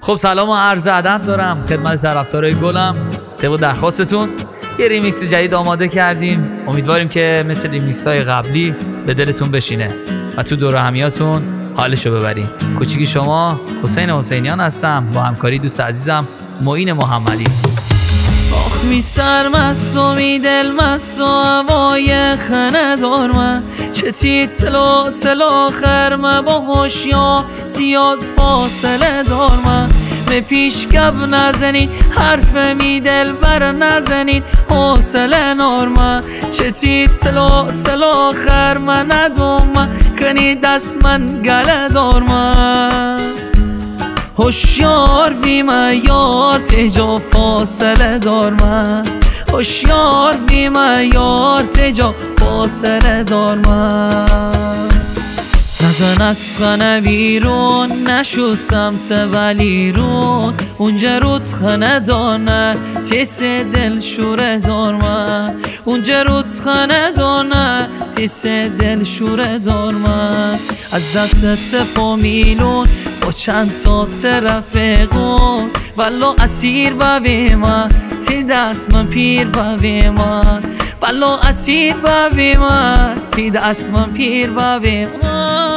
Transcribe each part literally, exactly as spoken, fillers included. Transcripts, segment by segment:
خب سلام و عرض ادب دارم خدمت طرفدارای گلم. طبق درخواستتون یه ریمیکس جدید آماده کردیم. امیدواریم که مثل ریمیکس های قبلی به دلتون بشینه و تو دور همیاتون حالشو ببرین. کوچیکی شما حسین حسینیان هستم با همکاری دوست عزیزم معین محمدی. آخ می سرمست و می دلمست و هوای خنه دار من چه تی تلو تلو خرمه با هوشیا زیاد فاصله دار من به پیش گب نزنین حرف می دل بر نزنین حوصله نار من چه تی تلو تلو خرمه ندوم من کنی دست من گله دار من هوشیار بی من یار تجا فاصله دار من هوشیار بی من یار تجا فاصله دار من نزن از خانه بیرون نشو سمت ولیرون اونجا روت خانه دانه تیس دل شوره دار من اونجا روت خانه دانه تیس دل شوره دار من از دست فامیلون با چند تا رفیقون ولو اسیر ببی من تی دست من پیر ببی من ولو اسیر ببی من تی دست من پیر ببی من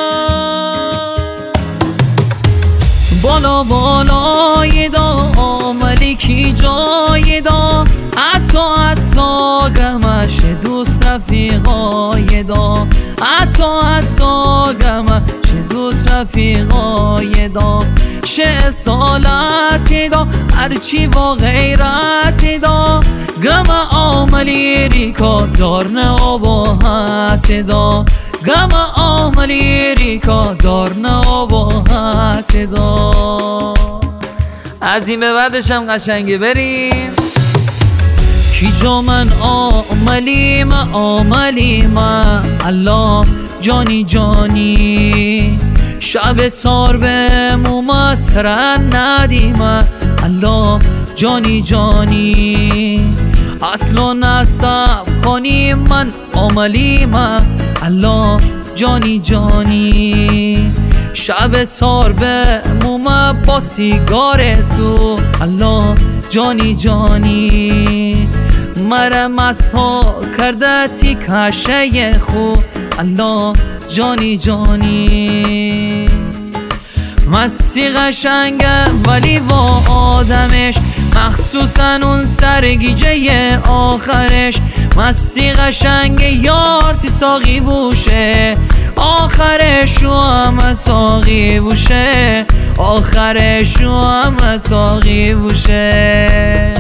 بالا بالای دا عملی کی جای دا حتی حتی گمش دوست رفیقای دا حتی حتی گمش دوست رفیقای دا شه سالتی دا هرچی با غیرتی دا گم عملی ریکا دارن آباحت دا گم عملی ریکا دارن آباحت دا از این به بعدش هم قشنگه بریم کی جا من عملی من عملی من الله جانی جانی شب تار به مومت رن ندیم الله جانی جانی اصل و نصب خانی من عملی من الله جانی جانی شب تار به مومت با سیگار سو الله جانی جانی مرم از ها کرده تی کشه خو الله جانی جانی مستی قشنگه ولی با آدمش مخصوصا اون سرگیجه آخرش مستی قشنگه یار تی ساقی بوشه آخرش و همه تاقی بوشه آخرش و همه تاقی بوشه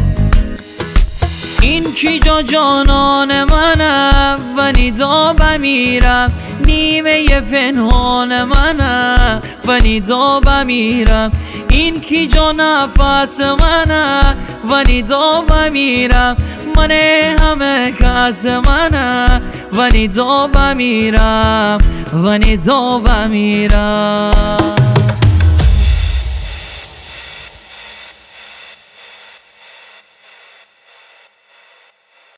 این کی جا جانان منه و نیدا بمیرم نیمه پنهان منه و نیدا بمیرم این کی جا نفس منه و نیدا بمیرم من همه کس منه و نیدا بمیرم و نیدا بمیرم